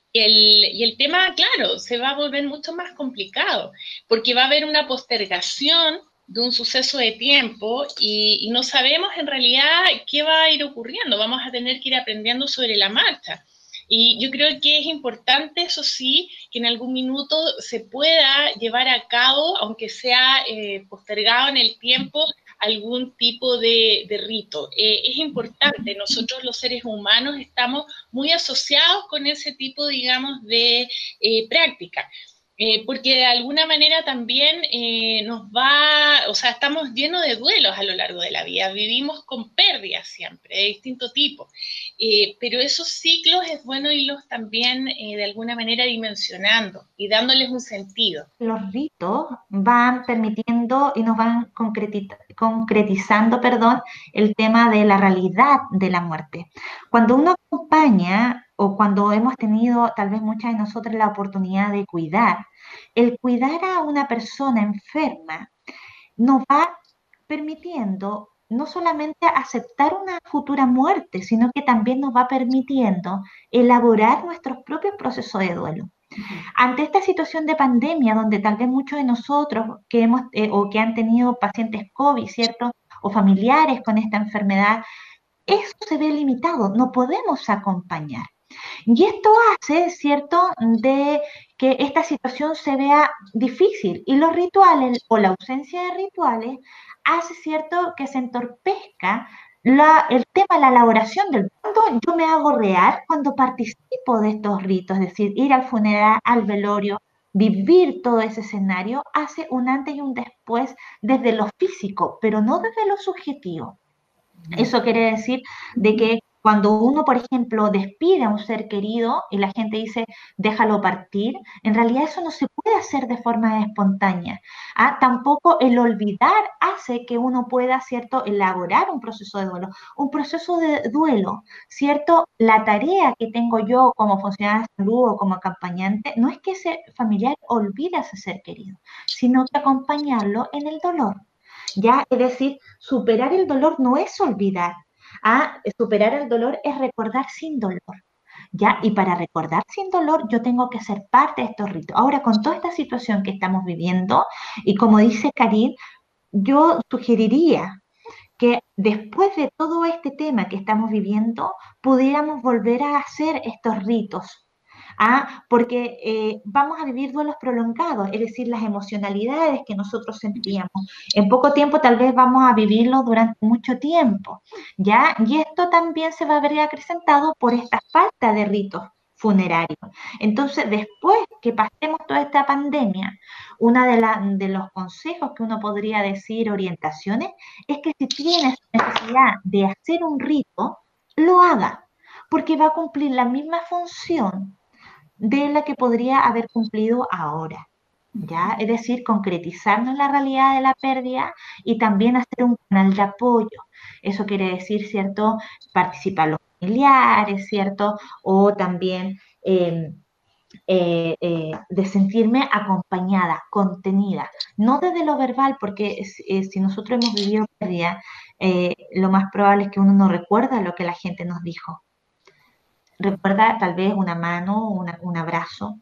Speaker 4: y el tema, claro, se va a volver mucho más complicado porque va a haber una postergación de un suceso de tiempo y no sabemos en realidad qué va a ir ocurriendo. Vamos a tener que ir aprendiendo sobre la marcha. Y yo creo que es importante, eso sí, que en algún minuto se pueda llevar a cabo, aunque sea postergado en el tiempo, algún tipo de rito. Es importante, nosotros los seres humanos estamos muy asociados con ese tipo, digamos, de práctica. Porque de alguna manera también estamos llenos de duelos a lo largo de la vida, vivimos con pérdidas siempre, de distinto tipo, pero esos ciclos es bueno irlos también de alguna manera dimensionando y dándoles un sentido.
Speaker 3: Los ritos van permitiendo y nos van concretizando, el tema de la realidad de la muerte. Cuando uno acompaña o cuando hemos tenido, tal vez muchas de nosotras, la oportunidad de cuidar, el cuidar a una persona enferma nos va permitiendo no solamente aceptar una futura muerte, sino que también nos va permitiendo elaborar nuestros propios procesos de duelo. Ante esta situación de pandemia, donde tal vez muchos de nosotros que hemos o que han tenido pacientes COVID, ¿cierto? O familiares con esta enfermedad, eso se ve limitado, no podemos acompañar. Y esto hace, ¿cierto?, de que esta situación se vea difícil. Y los rituales o la ausencia de rituales hace, ¿cierto?, que se entorpezca el tema de la elaboración del cuando yo me hago real, cuando participo de estos ritos, es decir, ir al funeral, al velorio, vivir todo ese escenario, hace un antes y un después desde lo físico, pero no desde lo subjetivo. Eso quiere decir de que Cuando uno, por ejemplo, despide a un ser querido y la gente dice, déjalo partir, en realidad eso no se puede hacer de forma espontánea. Tampoco el olvidar hace que uno pueda, ¿cierto?, elaborar un proceso de duelo. Un proceso de duelo, ¿cierto? La tarea que tengo yo como funcionaria de salud o como acompañante no es que ese familiar olvide a ese ser querido, sino que acompañarlo en el dolor. ¿Ya? Es decir, superar el dolor no es olvidar. Superar el dolor es recordar sin dolor. ¿Ya? Y para recordar sin dolor, yo tengo que ser parte de estos ritos. Ahora, con toda esta situación que estamos viviendo, y como dice Karin, yo sugeriría que después de todo este tema que estamos viviendo, pudiéramos volver a hacer estos ritos. Porque vamos a vivir duelos prolongados, es decir, las emocionalidades que nosotros sentíamos. En poco tiempo tal vez vamos a vivirlo durante mucho tiempo, ¿ya? Y esto también se va a ver acrecentado por esta falta de ritos funerarios. Entonces, después que pasemos toda esta pandemia, uno de los consejos que uno podría decir, orientaciones, es que si tienes necesidad de hacer un rito, lo haga, porque va a cumplir la misma función de la que podría haber cumplido ahora. ¿Ya? Es decir, concretizarnos la realidad de la pérdida y también hacer un canal de apoyo. Eso quiere decir, ¿cierto? Participar los familiares, ¿cierto? O también de sentirme acompañada, contenida, no desde lo verbal, porque si nosotros hemos vivido pérdida, lo más probable es que uno no recuerda lo que la gente nos dijo. Recuerda tal vez una mano, un abrazo,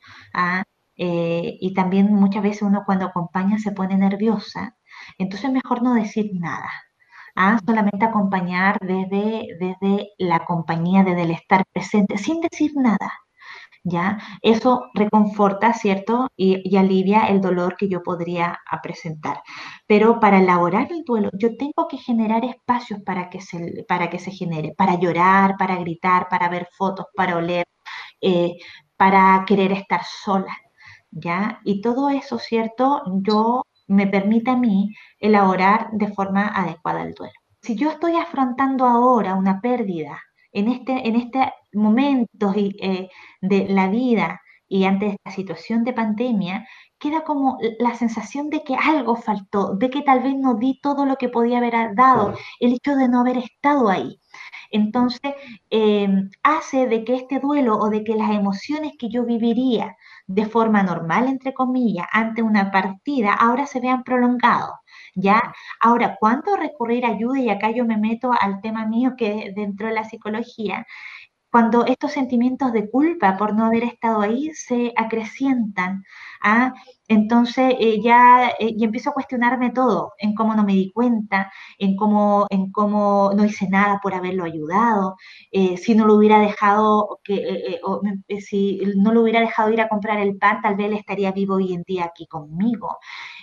Speaker 3: y también muchas veces uno cuando acompaña se pone nerviosa, entonces mejor no decir nada. Solamente acompañar desde la compañía, desde el estar presente, sin decir nada. ¿Ya? Eso reconforta, ¿cierto? Y alivia el dolor que yo podría presentar. Pero para elaborar el duelo, yo tengo que generar espacios para que se genere, para llorar, para gritar, para ver fotos, para oler, eh, para querer estar sola, ¿ya? Y todo eso, ¿cierto? Me permite a mí elaborar de forma adecuada el duelo. Si yo estoy afrontando ahora una pérdida en este momento de la vida y ante esta situación de pandemia, queda como la sensación de que algo faltó, de que tal vez no di todo lo que podía haber dado, el hecho de no haber estado ahí. Entonces, hace de que este duelo o de que las emociones que yo viviría de forma normal, entre comillas, ante una partida, ahora se vean prolongados. ¿Ya? Ahora, ¿cuándo recurrir a ayuda? Y acá yo me meto al tema mío que dentro de la psicología, cuando estos sentimientos de culpa por no haber estado ahí se acrecientan, entonces y empiezo a cuestionarme todo, en cómo no me di cuenta, en cómo no hice nada por haberlo ayudado, si no lo hubiera dejado, si no lo hubiera dejado ir a comprar el pan, tal vez él estaría vivo hoy en día aquí conmigo.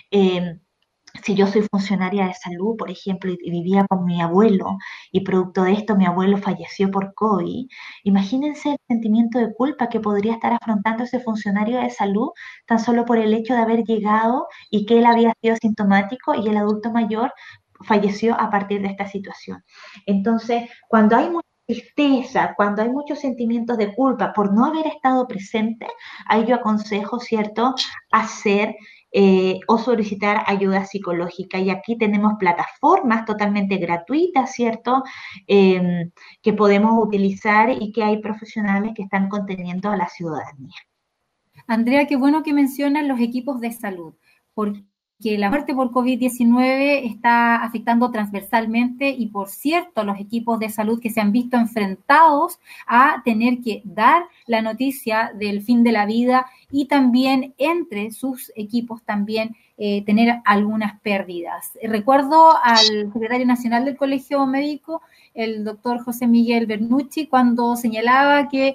Speaker 3: Si yo soy funcionaria de salud, por ejemplo, y vivía con mi abuelo, y producto de esto mi abuelo falleció por COVID, imagínense el sentimiento de culpa que podría estar afrontando ese funcionario de salud tan solo por el hecho de haber llegado y que él había sido sintomático y el adulto mayor falleció a partir de esta situación. Entonces, cuando hay mucha tristeza, cuando hay muchos sentimientos de culpa por no haber estado presente, ahí yo aconsejo, ¿cierto?, hacer o solicitar ayuda psicológica. Y aquí tenemos plataformas totalmente gratuitas, ¿cierto?, que podemos utilizar y que hay profesionales que están conteniendo a la ciudadanía.
Speaker 2: Andrea, qué bueno que mencionas los equipos de salud, porque la muerte por COVID-19 está afectando transversalmente y, por cierto, los equipos de salud que se han visto enfrentados a tener que dar la noticia del fin de la vida y también entre sus equipos también tener algunas pérdidas. Recuerdo al secretario nacional del Colegio Médico, el doctor José Miguel Bernucci, cuando señalaba que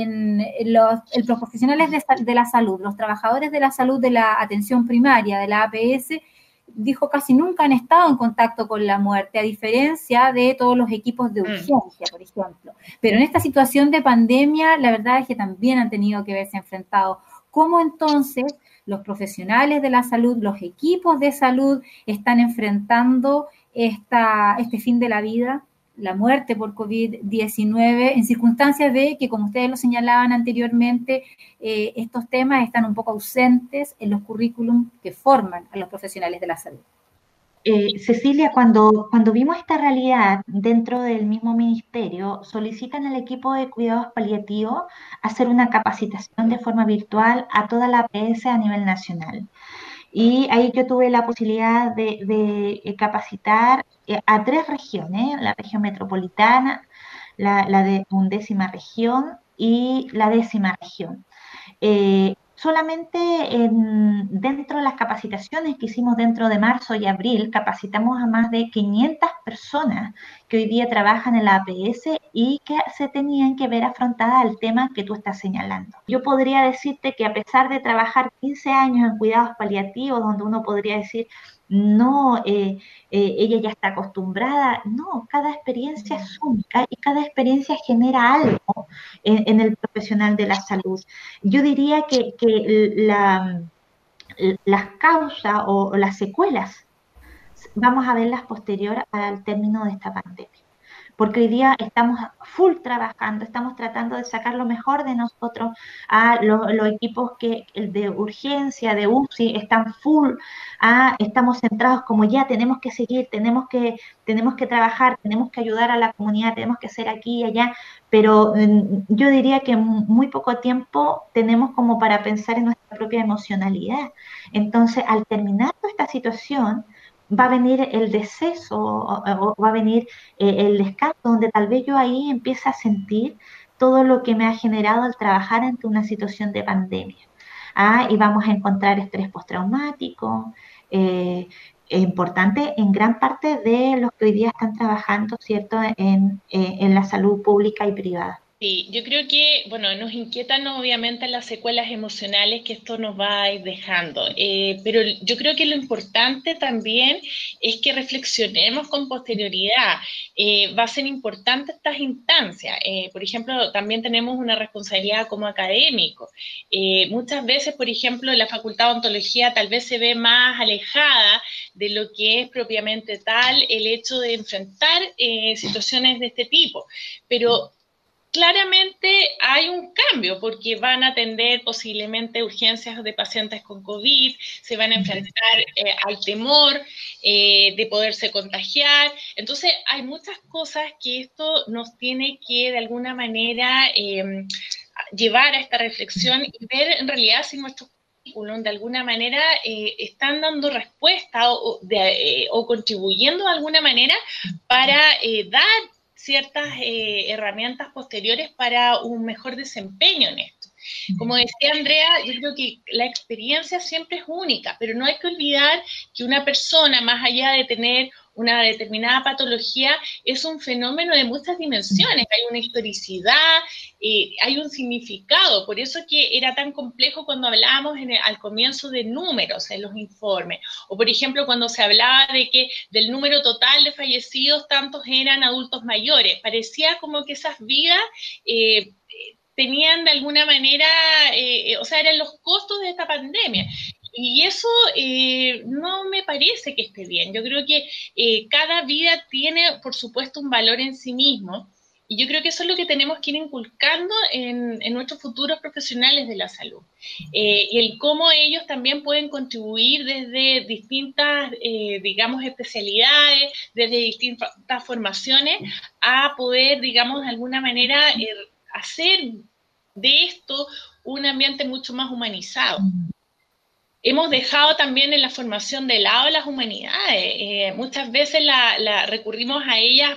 Speaker 2: los profesionales de la salud, los trabajadores de la salud de la atención primaria, de la APS, dijo casi nunca han estado en contacto con la muerte, a diferencia de todos los equipos de urgencia, por ejemplo. Pero en esta situación de pandemia, la verdad es que también han tenido que verse enfrentados. ¿Cómo entonces los profesionales de la salud, los equipos de salud están enfrentando este fin de la vida? la muerte por COVID-19 en circunstancias de que, como ustedes lo señalaban anteriormente, estos temas están un poco ausentes en los currículum que forman a los profesionales de la salud.
Speaker 3: Cecilia, cuando vimos esta realidad dentro del mismo ministerio, solicitan al equipo de cuidados paliativos hacer una capacitación de forma virtual a toda la APS a nivel nacional. Y ahí yo tuve la posibilidad de capacitar a 3 regiones, la región metropolitana, la de 11ª región y la 10ª región. Solamente dentro de las capacitaciones que hicimos dentro de marzo y abril, capacitamos a más de 500 personas que hoy día trabajan en la APS y que se tenían que ver afrontadas al tema que tú estás señalando. Yo podría decirte que a pesar de trabajar 15 años en cuidados paliativos, donde uno podría decir, no, ella ya está acostumbrada, no, cada experiencia es única y cada experiencia genera algo en el profesional de la salud. Yo diría que las causas o las secuelas vamos a verlas posterior al término de esta pandemia. Porque hoy día estamos full trabajando, estamos tratando de sacar lo mejor de nosotros. Los equipos de urgencia, de UCI, están full. Estamos centrados como ya tenemos que seguir, tenemos que trabajar, tenemos que ayudar a la comunidad, tenemos que ser aquí y allá. Pero yo diría que en muy poco tiempo tenemos como para pensar en nuestra propia emocionalidad. Entonces, al terminar toda esta situación, va a venir el deceso o va a venir el descanso, donde tal vez yo ahí empiece a sentir todo lo que me ha generado al trabajar ante una situación de pandemia. Y vamos a encontrar estrés postraumático, importante en gran parte de los que hoy día están trabajando, ¿cierto?, en la salud pública y privada.
Speaker 4: Sí, yo creo que, bueno, nos inquietan obviamente las secuelas emocionales que esto nos va a ir dejando, pero yo creo que lo importante también es que reflexionemos con posterioridad. Va a ser importante estas instancias. Por ejemplo, también tenemos una responsabilidad como académico. Muchas veces, por ejemplo, la Facultad de Odontología tal vez se ve más alejada de lo que es propiamente tal el hecho de enfrentar situaciones de este tipo, pero claramente hay un cambio porque van a atender posiblemente urgencias de pacientes con COVID, se van a enfrentar al temor de poderse contagiar. Entonces, hay muchas cosas que esto nos tiene que de alguna manera llevar a esta reflexión y ver en realidad si nuestros currículum de alguna manera están dando respuesta o contribuyendo de alguna manera para dar ciertas herramientas posteriores para un mejor desempeño en esto. Como decía Andrea, yo creo que la experiencia siempre es única, pero no hay que olvidar que una persona, más allá de tener una determinada patología, es un fenómeno de muchas dimensiones, hay una historicidad, hay un significado, por eso que era tan complejo cuando hablábamos al comienzo de números en los informes, o por ejemplo cuando se hablaba de que del número total de fallecidos, tantos eran adultos mayores, parecía como que esas vidas tenían de alguna manera, o sea, eran los costos de esta pandemia. Y eso no me parece que esté bien. Yo creo que cada vida tiene, por supuesto, un valor en sí mismo. Y yo creo que eso es lo que tenemos que ir inculcando en nuestros futuros profesionales de la salud. Y el cómo ellos también pueden contribuir desde distintas, digamos, especialidades, desde distintas formaciones, a poder, digamos, de alguna manera hacer de esto un ambiente mucho más humanizado. Hemos dejado también en la formación de lado las humanidades. Muchas veces recurrimos a ellas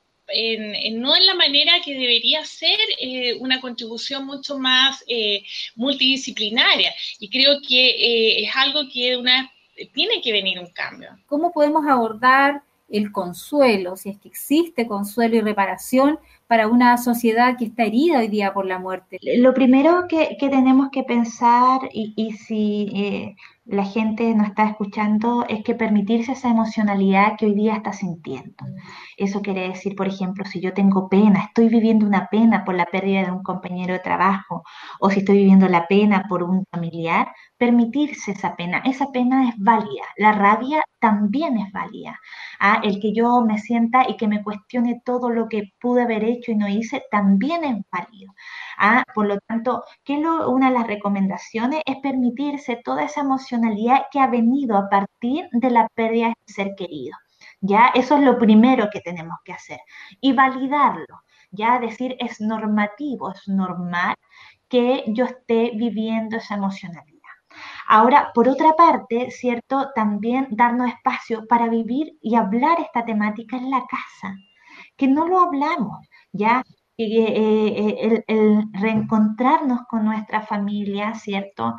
Speaker 4: no en la manera que debería ser una contribución mucho más multidisciplinaria. Y creo que es algo que tiene que venir un cambio.
Speaker 2: ¿Cómo podemos abordar el consuelo, si es que existe consuelo y reparación para una sociedad que está herida hoy día por la muerte?
Speaker 3: Lo primero que tenemos que pensar, y si la gente no está escuchando es que permitirse esa emocionalidad que hoy día está sintiendo. Eso quiere decir, por ejemplo, si yo tengo pena, estoy viviendo una pena por la pérdida de un compañero de trabajo, o si estoy viviendo la pena por un familiar, permitirse esa pena es válida. La rabia también es válida. El que yo me sienta y que me cuestione todo lo que pude haber hecho y no hice, también es válido. Por lo tanto, una de las recomendaciones es permitirse toda esa emocionalidad que ha venido a partir de la pérdida de ser querido. ¿Ya? Eso es lo primero que tenemos que hacer. Y validarlo. Ya decir, es normativo, es normal que yo esté viviendo esa emocionalidad. Ahora, por otra parte, ¿cierto? También darnos espacio para vivir y hablar esta temática en la casa, que no lo hablamos, ¿ya? El reencontrarnos con nuestra familia, ¿cierto?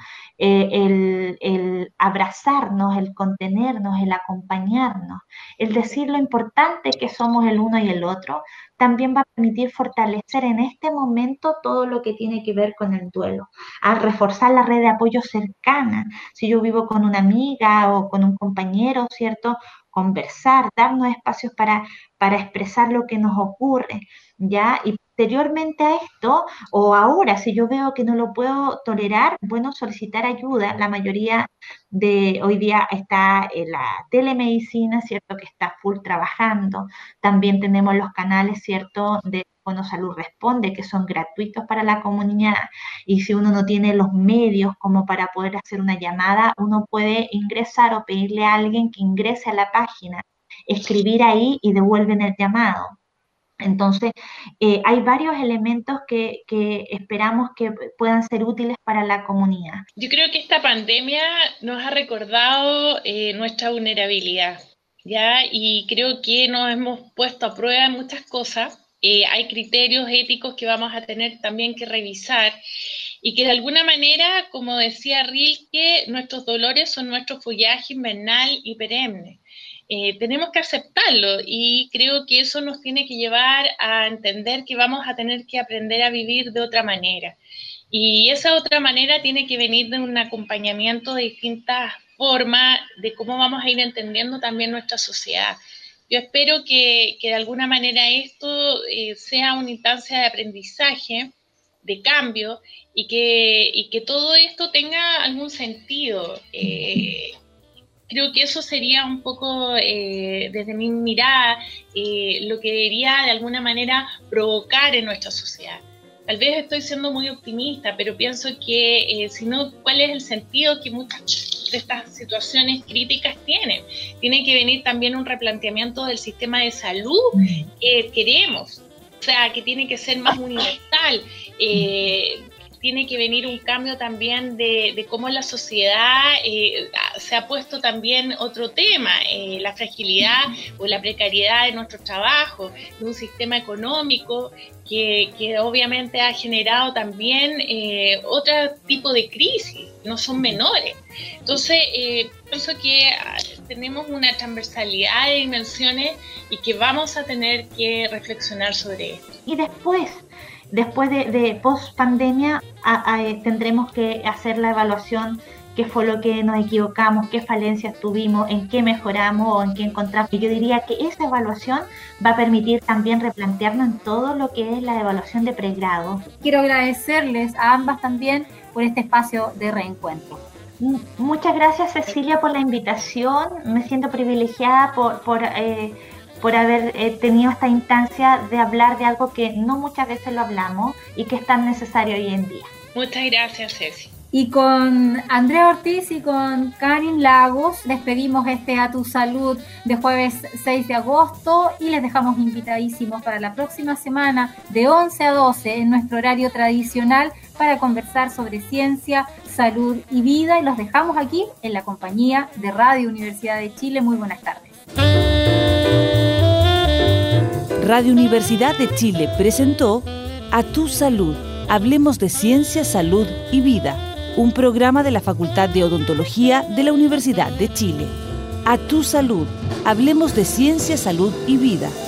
Speaker 3: El abrazarnos, el contenernos, el acompañarnos, el decir lo importante que somos el uno y el otro, también va a permitir fortalecer en este momento todo lo que tiene que ver con el duelo, al reforzar la red de apoyo cercana. Si yo vivo con una amiga o con un compañero, ¿cierto? Conversar, darnos espacios para expresar lo que nos ocurre, ¿ya? Y posteriormente a esto, o ahora, si yo veo que no lo puedo tolerar, bueno, solicitar ayuda. La mayoría de hoy día está en la telemedicina, ¿cierto? Que está full trabajando. También tenemos los canales, ¿cierto? De Bono Salud Responde, que son gratuitos para la comunidad. Y si uno no tiene los medios como para poder hacer una llamada, uno puede ingresar o pedirle a alguien que ingrese a la página, escribir ahí y devuelven el llamado. Entonces, hay varios elementos que esperamos que puedan ser útiles para la comunidad.
Speaker 4: Yo creo que esta pandemia nos ha recordado nuestra vulnerabilidad, ¿ya? Y creo que nos hemos puesto a prueba en muchas cosas. Hay criterios éticos que vamos a tener también que revisar y que de alguna manera, como decía Rilke, nuestros dolores son nuestro follaje invernal y perenne. Tenemos que aceptarlo y creo que eso nos tiene que llevar a entender que vamos a tener que aprender a vivir de otra manera. Y esa otra manera tiene que venir de un acompañamiento de distintas formas de cómo vamos a ir entendiendo también nuestra sociedad. Yo espero que de alguna manera esto sea una instancia de aprendizaje, de cambio, y que todo esto tenga algún sentido. Creo que eso sería un poco, desde mi mirada, lo que debería de alguna manera provocar en nuestra sociedad. Tal vez estoy siendo muy optimista, pero pienso que si no, ¿cuál es el sentido que muchas de estas situaciones críticas tienen? Tiene que venir también un replanteamiento del sistema de salud que queremos, o sea, que tiene que ser más universal. Tiene que venir un cambio también de cómo la sociedad se ha puesto también otro tema, la fragilidad o la precariedad de nuestro trabajo, de un sistema económico que obviamente ha generado también otro tipo de crisis, no son menores. Entonces, pienso que tenemos una transversalidad de dimensiones y que vamos a tener que reflexionar sobre esto.
Speaker 3: Y después de post pandemia tendremos que hacer la evaluación, qué fue lo que nos equivocamos, qué falencias tuvimos, en qué mejoramos o en qué encontramos. Y yo diría que esa evaluación va a permitir también replantearnos en todo lo que es la evaluación de pregrado.
Speaker 2: Quiero agradecerles a ambas también por este espacio de reencuentro.
Speaker 3: Muchas gracias, Cecilia, por la invitación. Me siento privilegiada por haber tenido esta instancia de hablar de algo que no muchas veces lo hablamos y que es tan necesario hoy en día.
Speaker 4: Muchas gracias, Ceci.
Speaker 2: Y con Andrea Ortiz y con Karin Lagos despedimos este A Tu Salud de jueves 6 de agosto y les dejamos invitadísimos para la próxima semana de 11 a 12 en nuestro horario tradicional para conversar sobre ciencia, salud y vida, y los dejamos aquí en la compañía de Radio Universidad de Chile. Muy buenas tardes.
Speaker 1: Radio Universidad de Chile presentó A Tu Salud. Hablemos de ciencia, salud y vida. Un programa de la Facultad de Odontología de la Universidad de Chile. A Tu Salud. Hablemos de ciencia, salud y vida.